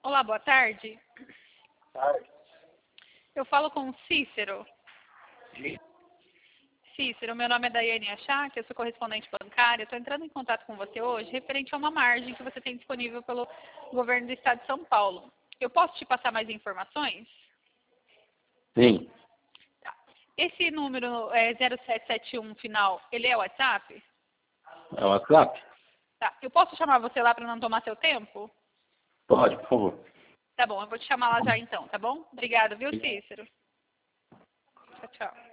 Olá, boa tarde. Tarde. Eu falo com o Cícero. Sim. Cícero, meu nome é Daiane Achá, que eu sou correspondente bancária. Estou entrando em contato com você hoje referente a uma margem que você tem disponível pelo governo do estado de São Paulo. Eu posso te passar mais informações? Sim. Tá. Esse número 0771 final, ele é o WhatsApp? É o WhatsApp? Tá. Eu posso chamar você lá para não tomar seu tempo? Pode, por favor. Tá bom, eu vou te chamar lá já então, tá bom? Obrigada, viu, Cícero? Tchau, tchau.